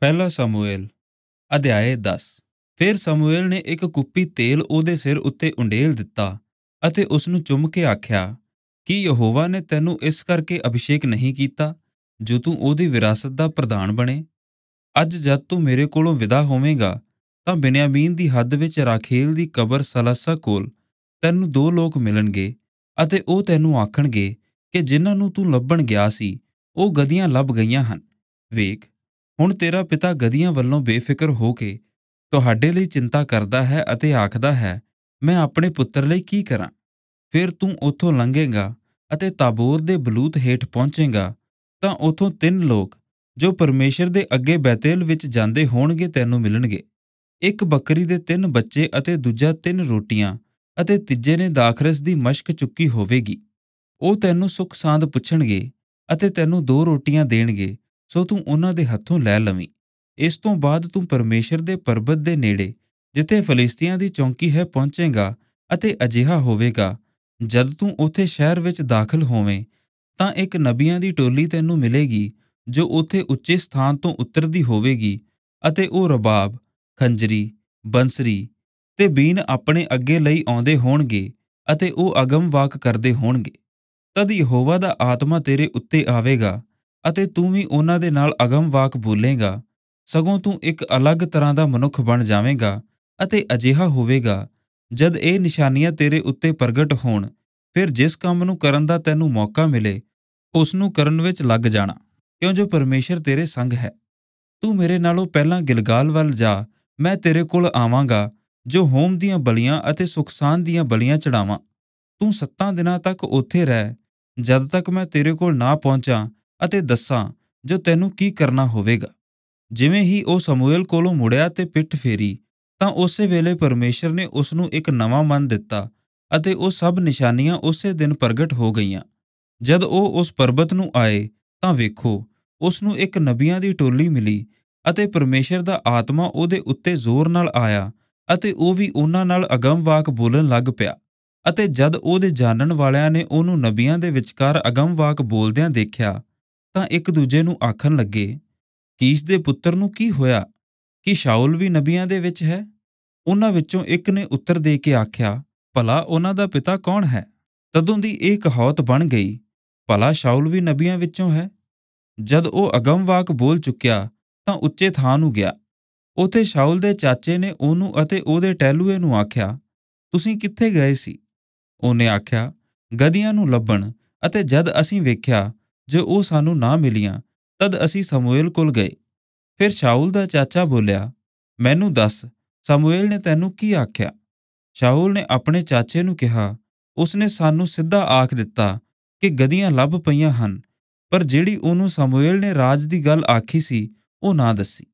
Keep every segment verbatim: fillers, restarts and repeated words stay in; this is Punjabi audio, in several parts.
ਪਹਿਲਾ ਸਮੂਏਲ ਅਧਿਆਇ ਦਸ। ਫਿਰ ਸਮੂਏਲ ਨੇ ਇੱਕ ਕੁੱਪੀ ਤੇਲ ਉਹਦੇ ਸਿਰ ਉੱਤੇ ਉੰਡੇਲ ਦਿੱਤਾ ਅਤੇ ਉਸਨੂੰ ਚੁੰਮ ਕੇ ਆਖਿਆ, ਕੀ ਯਹੋਵਾ ਨੇ ਤੈਨੂੰ ਇਸ ਕਰਕੇ ਅਭਿਸ਼ੇਕ ਨਹੀਂ ਕੀਤਾ ਜੋ ਤੂੰ ਉਹਦੀ ਵਿਰਾਸਤ ਦਾ ਪ੍ਰਧਾਨ ਬਣੇ? ਅੱਜ ਜਦ ਤੂੰ ਮੇਰੇ ਕੋਲੋਂ ਵਿਦਾ ਹੋਵੇਂਗਾ ਤਾਂ ਬਿਨਯਾਮੀਨ ਦੀ ਹੱਦ ਵਿੱਚ ਰਾਖੇਲ ਦੀ ਕਬਰ ਸਲਸਾ ਕੋਲ ਤੈਨੂੰ ਦੋ ਲੋਕ ਮਿਲਣਗੇ ਅਤੇ ਉਹ ਤੈਨੂੰ ਆਖਣਗੇ ਕਿ ਜਿਨ੍ਹਾਂ ਨੂੰ ਤੂੰ ਲੱਭਣ ਗਿਆ ਸੀ ਉਹ ਗਧੀਆਂ ਲੱਭ ਗਈਆਂ ਹਨ। ਵੇਖ, ਹੁਣ ਤੇਰਾ ਪਿਤਾ ਗਧੀਆਂ ਵੱਲੋਂ ਬੇਫਿਕਰ ਹੋ ਕੇ ਤੁਹਾਡੇ ਲਈ ਚਿੰਤਾ ਕਰਦਾ ਹੈ ਅਤੇ ਆਖਦਾ ਹੈ, ਮੈਂ ਆਪਣੇ ਪੁੱਤਰ ਲਈ ਕੀ ਕਰਾਂ? ਫਿਰ ਤੂੰ ਉੱਥੋਂ ਲੰਘੇਗਾ ਅਤੇ ਤਾਬੋਰ ਦੇ ਬਲੂਤ ਹੇਠ ਪਹੁੰਚੇਗਾ ਤਾਂ ਉੱਥੋਂ ਤਿੰਨ ਲੋਕ ਜੋ ਪਰਮੇਸ਼ਰ ਦੇ ਅੱਗੇ ਬੈਤੇਲ ਵਿੱਚ ਜਾਂਦੇ ਹੋਣਗੇ ਤੈਨੂੰ ਮਿਲਣਗੇ। ਇੱਕ ਬੱਕਰੀ ਦੇ ਤਿੰਨ ਬੱਚੇ ਅਤੇ ਦੂਜਾ ਤਿੰਨ ਰੋਟੀਆਂ ਅਤੇ ਤੀਜੇ ਨੇ ਦਾਖਰਸ ਦੀ ਮਸ਼ਕ ਚੁੱਕੀ ਹੋਵੇਗੀ। ਉਹ ਤੈਨੂੰ ਸੁੱਖ ਸਾਂਦ ਪੁੱਛਣਗੇ ਅਤੇ ਤੈਨੂੰ ਦੋ ਰੋਟੀਆਂ ਦੇਣਗੇ, ਸੋ ਤੂੰ ਉਹਨਾਂ ਦੇ ਹੱਥੋਂ ਲੈ ਲਵੀਂ। ਇਸ ਤੋਂ ਬਾਅਦ ਤੂੰ ਪਰਮੇਸ਼ਰ ਦੇ ਪਰਬਤ ਦੇ ਨੇੜੇ ਜਿੱਥੇ ਫਲਿਸਤੀਆਂ ਦੀ ਚੌਂਕੀ ਹੈ ਪਹੁੰਚੇਗਾ ਅਤੇ ਅਜਿਹਾ ਹੋਵੇਗਾ, ਜਦ ਤੂੰ ਉੱਥੇ ਸ਼ਹਿਰ ਵਿੱਚ ਦਾਖਲ ਹੋਵੇਂ ਤਾਂ ਇੱਕ ਨਬੀਆਂ ਦੀ ਟੋਲੀ ਤੈਨੂੰ ਮਿਲੇਗੀ ਜੋ ਉੱਥੇ ਉੱਚੇ ਸਥਾਨ ਤੋਂ ਉਤਰਦੀ ਹੋਵੇਗੀ ਅਤੇ ਉਹ ਰਬਾਬ, ਖੰਜਰੀ, ਬੰਸਰੀ ਤੇ ਬੀਨ ਆਪਣੇ ਅੱਗੇ ਲਈ ਆਉਂਦੇ ਹੋਣਗੇ ਅਤੇ ਉਹ ਅਗਮ ਵਾਕ ਕਰਦੇ ਹੋਣਗੇ। ਤਦ ਯਹੋਵਾ ਦਾ ਆਤਮਾ ਤੇਰੇ ਉੱਤੇ ਆਵੇਗਾ ਅਤੇ ਤੂੰ ਵੀ ਉਹਨਾਂ ਦੇ ਨਾਲ ਅਗਮ ਵਾਕ ਬੋਲੇਗਾ, ਸਗੋਂ ਤੂੰ ਇੱਕ ਅਲੱਗ ਤਰ੍ਹਾਂ ਦਾ ਮਨੁੱਖ ਬਣ ਜਾਵੇਂਗਾ। ਅਤੇ ਅਜਿਹਾ ਹੋਵੇਗਾ, ਜਦ ਇਹ ਨਿਸ਼ਾਨੀਆਂ ਤੇਰੇ ਉੱਤੇ ਪ੍ਰਗਟ ਹੋਣ, ਫਿਰ ਜਿਸ ਕੰਮ ਨੂੰ ਕਰਨ ਦਾ ਤੈਨੂੰ ਮੌਕਾ ਮਿਲੇ ਉਸ ਨੂੰ ਕਰਨ ਵਿੱਚ ਲੱਗ ਜਾਣਾ, ਕਿਉਂ ਜੋ ਪਰਮੇਸ਼ਰ ਤੇਰੇ ਸੰਗ ਹੈ। ਤੂੰ ਮੇਰੇ ਨਾਲੋਂ ਪਹਿਲਾਂ ਗਿਲਗਾਲ ਵੱਲ ਜਾ, ਮੈਂ ਤੇਰੇ ਕੋਲ ਆਵਾਂਗਾ ਜੋ ਹੋਮ ਦੀਆਂ ਬਲੀਆਂ ਅਤੇ ਸੁਖਸਾਨ ਦੀਆਂ ਬਲੀਆਂ ਚੜਾਵਾਂ। ਤੂੰ ਸੱਤਾਂ ਦਿਨਾਂ ਤੱਕ ਉੱਥੇ ਰਹਿ, ਜਦ ਤੱਕ ਮੈਂ ਤੇਰੇ ਕੋਲ ਨਾ ਪਹੁੰਚਾਂ ਅਤੇ ਦੱਸਾਂ ਜੋ ਤੈਨੂੰ ਕੀ ਕਰਨਾ ਹੋਵੇਗਾ। ਜਿਵੇਂ ਹੀ ਉਹ ਸਮੂਏਲ ਕੋਲੋਂ ਮੁੜਿਆ ਤੇ ਪਿੱਠ ਫੇਰੀ ਤਾਂ ਉਸੇ ਵੇਲੇ ਪਰਮੇਸ਼ਰ ਨੇ ਉਸ ਨੂੰ ਇੱਕ ਨਵਾਂ ਮਨ ਦਿੱਤਾ ਅਤੇ ਉਹ ਸਭ ਨਿਸ਼ਾਨੀਆਂ ਉਸੇ ਦਿਨ ਪ੍ਰਗਟ ਹੋ ਗਈਆਂ। ਜਦ ਉਹ ਉਸ ਪਰਬਤ ਨੂੰ ਆਏ ਤਾਂ ਵੇਖੋ, ਉਸ ਨੂੰ ਇੱਕ ਨਬੀਆਂ ਦੀ ਟੋਲੀ ਮਿਲੀ ਅਤੇ ਪਰਮੇਸ਼ਰ ਦਾ ਆਤਮਾ ਉਹਦੇ ਉੱਤੇ ਜ਼ੋਰ ਨਾਲ ਆਇਆ ਅਤੇ ਉਹ ਵੀ ਉਹਨਾਂ ਨਾਲ ਅਗਮ ਵਾਕ ਬੋਲਣ ਲੱਗ ਪਿਆ। ਅਤੇ ਜਦ ਉਹਦੇ ਜਾਣਨ ਵਾਲਿਆਂ ਨੇ ਉਹਨੂੰ ਨਬੀਆਂ ਦੇ ਵਿਚਕਾਰ ਅਗਮ ਵਾਕ ਬੋਲਦਿਆਂ ਦੇਖਿਆ ਤਾਂ ਇੱਕ ਦੂਜੇ ਨੂੰ ਆਖਣ ਲੱਗੇ, ਕੀਸ਼ ਦੇ ਪੁੱਤਰ ਨੂੰ ਕੀ ਹੋਇਆ? ਕੀ ਸ਼ਾਊਲ ਵੀ ਨਬੀਆਂ ਦੇ ਵਿੱਚ ਹੈ? ਉਹਨਾਂ ਵਿੱਚੋਂ ਇੱਕ ਨੇ ਉੱਤਰ ਦੇ ਕੇ ਆਖਿਆ, ਭਲਾ ਉਹਨਾਂ ਦਾ ਪਿਤਾ ਕੌਣ ਹੈ? ਤਦੋਂ ਦੀ ਇਹ ਕਹਾਵਤ ਬਣ ਗਈ, ਭਲਾ ਸ਼ਾਊਲ ਵੀ ਨਬੀਆਂ ਵਿੱਚੋਂ ਹੈ? ਜਦ ਉਹ ਅਗਮ ਵਾਕ ਬੋਲ ਚੁੱਕਿਆ ਤਾਂ ਉੱਚੇ ਥਾਂ ਨੂੰ ਗਿਆ। ਉੱਥੇ ਸ਼ਾਊਲ ਦੇ ਚਾਚੇ ਨੇ ਉਹਨੂੰ ਅਤੇ ਉਹਦੇ ਟਹਿਲੂਏ ਨੂੰ ਆਖਿਆ, ਤੁਸੀਂ ਕਿੱਥੇ ਗਏ ਸੀ? ਉਹਨੇ ਆਖਿਆ, ਗਧੀਆਂ ਨੂੰ ਲੱਭਣ, ਅਤੇ ਜਦ ਅਸੀਂ ਵੇਖਿਆ ਜੋ ਉਹ ਸਾਨੂੰ ਨਾ ਮਿਲੀਆਂ ਤਦ ਅਸੀਂ ਸਮੂਏਲ ਕੋਲ ਗਏ। ਫਿਰ ਸ਼ਾਊਲ ਦਾ ਚਾਚਾ ਬੋਲਿਆ, ਮੈਨੂੰ ਦੱਸ, ਸਮੂਏਲ ਨੇ ਤੈਨੂੰ ਕੀ ਆਖਿਆ? ਸ਼ਾਊਲ ਨੇ ਆਪਣੇ ਚਾਚੇ ਨੂੰ ਕਿਹਾ, ਉਸਨੇ ਸਾਨੂੰ ਸਿੱਧਾ ਆਖ ਦਿੱਤਾ ਕਿ ਗਧੀਆਂ ਲੱਭ ਪਈਆਂ ਹਨ, ਪਰ ਜਿਹੜੀ ਉਹਨੂੰ ਸਮੂਏਲ ਨੇ ਰਾਜ ਦੀ ਗੱਲ ਆਖੀ ਸੀ ਉਹ ਨਾ ਦੱਸੀ।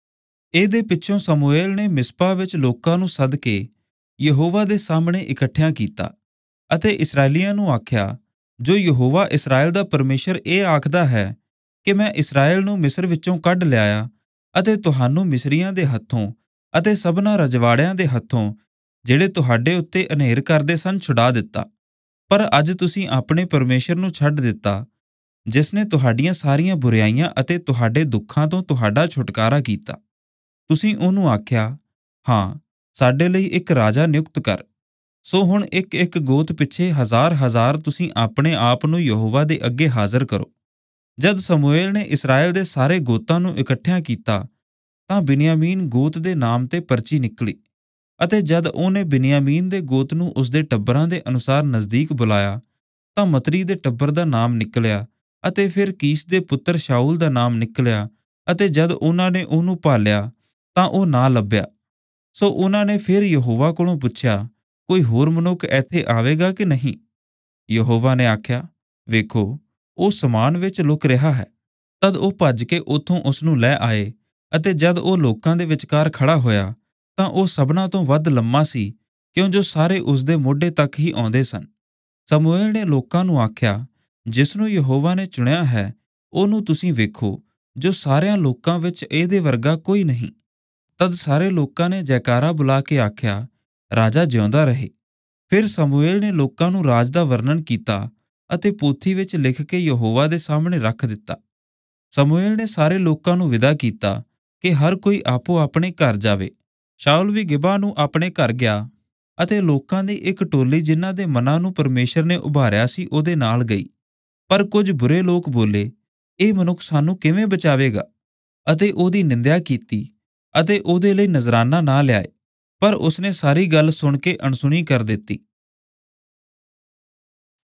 ਇਹਦੇ ਪਿੱਛੋਂ ਸਮੂਏਲ ਨੇ ਮਿਸਪਾ ਵਿੱਚ ਲੋਕਾਂ ਨੂੰ ਸੱਦ ਕੇ ਯਹੋਵਾ ਦੇ ਸਾਹਮਣੇ ਇਕੱਠਿਆਂ ਕੀਤਾ ਅਤੇ ਇਸਰਾਏਲੀਆਂ ਨੂੰ ਆਖਿਆ, ਜੋ ਯਹੋਵਾ ਇਸਰਾਏਲ ਦਾ ਪਰਮੇਸ਼ਰ ਇਹ ਆਖਦਾ ਹੈ ਕਿ ਮੈਂ ਇਸਰਾਏਲ ਨੂੰ ਮਿਸਰ ਵਿੱਚੋਂ ਕੱਢ ਲਿਆਇਆ ਅਤੇ ਤੁਹਾਨੂੰ ਮਿਸਰੀਆਂ ਦੇ ਹੱਥੋਂ ਅਤੇ ਸਭਨਾਂ ਰਜਵਾੜਿਆਂ ਦੇ ਹੱਥੋਂ ਜਿਹੜੇ ਤੁਹਾਡੇ ਉੱਤੇ ਅਨੇਰ ਕਰਦੇ ਸਨ ਛੁਡਾ ਦਿੱਤਾ। ਪਰ ਅੱਜ ਤੁਸੀਂ ਆਪਣੇ ਪਰਮੇਸ਼ਰ ਨੂੰ ਛੱਡ ਦਿੱਤਾ, ਜਿਸ ਨੇ ਤੁਹਾਡੀਆਂ ਸਾਰੀਆਂ ਬੁਰਾਈਆਂ ਅਤੇ ਤੁਹਾਡੇ ਦੁੱਖਾਂ ਤੋਂ ਤੁਹਾਡਾ ਛੁਟਕਾਰਾ ਕੀਤਾ। ਤੁਸੀਂ ਉਹਨੂੰ ਆਖਿਆ, ਹਾਂ, ਸਾਡੇ ਲਈ ਇੱਕ ਰਾਜਾ ਨਿਯੁਕਤ ਕਰ। ਸੋ ਹੁਣ ਇੱਕ ਇੱਕ ਗੋਤ ਪਿੱਛੇ ਹਜ਼ਾਰ ਹਜ਼ਾਰ ਤੁਸੀਂ ਆਪਣੇ ਆਪ ਨੂੰ ਯਹੋਵਾ ਦੇ ਅੱਗੇ ਹਾਜ਼ਰ ਕਰੋ। ਜਦ ਸਮੂਏਲ ਨੇ ਇਸਰਾਏਲ ਦੇ ਸਾਰੇ ਗੋਤਾਂ ਨੂੰ ਇਕੱਠਿਆਂ ਕੀਤਾ ਤਾਂ ਬਿਨਯਾਮੀਨ ਗੋਤ ਦੇ ਨਾਮ ਤੇ ਪਰਚੀ ਨਿਕਲੀ। ਅਤੇ ਜਦ ਉਹਨੇ ਬਿਨਯਾਮੀਨ ਦੇ ਗੋਤ ਨੂੰ ਉਸਦੇ ਟੱਬਰਾਂ ਦੇ ਅਨੁਸਾਰ ਨਜ਼ਦੀਕ ਬੁਲਾਇਆ ਤਾਂ ਮਤਰੀ ਦੇ ਟੱਬਰ ਦਾ ਨਾਮ ਨਿਕਲਿਆ ਅਤੇ ਫਿਰ ਕੀਸ਼ ਦੇ ਪੁੱਤਰ ਸ਼ਾਊਲ ਦਾ ਨਾਮ ਨਿਕਲਿਆ। ਅਤੇ ਜਦ ਉਹਨਾਂ ਨੇ ਉਹਨੂੰ ਭਾਲਿਆ ਤਾਂ ਉਹ ਨਾ ਲੱਭਿਆ। ਸੋ ਉਹਨਾਂ ਨੇ ਫਿਰ ਯਹੋਵਾ ਕੋਲੋਂ ਪੁੱਛਿਆ, ਕੋਈ ਹੋਰ ਮਨੁੱਖ ਇੱਥੇ ਆਵੇਗਾ ਕਿ ਨਹੀਂ? ਯਹੋਵਾ ਨੇ ਆਖਿਆ, ਵੇਖੋ, ਉਹ ਸਮਾਨ ਵਿੱਚ ਲੁਕ ਰਿਹਾ ਹੈ। ਤਦ ਉਹ ਭੱਜ ਕੇ ਉੱਥੋਂ ਉਸ ਨੂੰ ਲੈ ਆਏ ਅਤੇ ਜਦ ਉਹ ਲੋਕਾਂ ਦੇ ਵਿਚਕਾਰ ਖੜਾ ਹੋਇਆ ਤਾਂ ਉਹ ਸਭਨਾਂ ਤੋਂ ਵੱਧ ਲੰਮਾ ਸੀ, ਕਿਉਂ ਜੋ ਸਾਰੇ ਉਸਦੇ ਮੋਢੇ ਤੱਕ ਹੀ ਆਉਂਦੇ ਸਨ। ਸਮੂਏਲ ਨੇ ਲੋਕਾਂ ਨੂੰ ਆਖਿਆ, ਜਿਸ ਨੂੰ ਯਹੋਵਾ ਨੇ ਚੁਣਿਆ ਹੈ ਉਹਨੂੰ ਤੁਸੀਂ ਵੇਖੋ, ਜੋ ਸਾਰਿਆਂ ਲੋਕਾਂ ਵਿੱਚ ਇਹਦੇ ਵਰਗਾ ਕੋਈ ਨਹੀਂ। ਤਦ ਸਾਰੇ ਲੋਕਾਂ ਨੇ ਜੈਕਾਰਾ ਬੁਲਾ ਕੇ ਆਖਿਆ, ਰਾਜਾ ਜਿਉਂਦਾ ਰਹੇ। ਫਿਰ ਸਮੂਏਲ ਨੇ ਲੋਕਾਂ ਨੂੰ ਰਾਜ ਦਾ ਵਰਣਨ ਕੀਤਾ ਅਤੇ ਪੋਥੀ ਵਿੱਚ ਲਿਖ ਕੇ ਯਹੋਵਾ ਦੇ ਸਾਹਮਣੇ ਰੱਖ ਦਿੱਤਾ। ਸਮੂਏਲ ਨੇ ਸਾਰੇ ਲੋਕਾਂ ਨੂੰ ਵਿਦਾ ਕੀਤਾ ਕਿ ਹਰ ਕੋਈ ਆਪੋ ਆਪਣੇ ਘਰ ਜਾਵੇ। ਸ਼ਾਊਲ ਵੀ ਗਿਬਾ ਨੂੰ ਆਪਣੇ ਘਰ ਗਿਆ ਅਤੇ ਲੋਕਾਂ ਦੀ ਇੱਕ ਟੋਲੀ ਜਿਨ੍ਹਾਂ ਦੇ ਮਨਾਂ ਨੂੰ ਪਰਮੇਸ਼ਰ ਨੇ ਉਭਾਰਿਆ ਸੀ ਉਹਦੇ ਨਾਲ ਗਈ। ਪਰ ਕੁਝ ਬੁਰੇ ਲੋਕ ਬੋਲੇ, ਇਹ ਮਨੁੱਖ ਸਾਨੂੰ ਕਿਵੇਂ ਬਚਾਵੇਗਾ, ਅਤੇ ਉਹਦੀ ਨਿੰਦਿਆ ਕੀਤੀ ਅਤੇ ਉਹਦੇ ਲਈ ਨਜ਼ਰਾਨਾ ਨਾ ਲਿਆਏ। ਪਰ ਉਸਨੇ ਸਾਰੀ ਗੱਲ ਸੁਣ ਕੇ ਅਣਸੁਣੀ ਕਰ ਦਿੱਤੀ।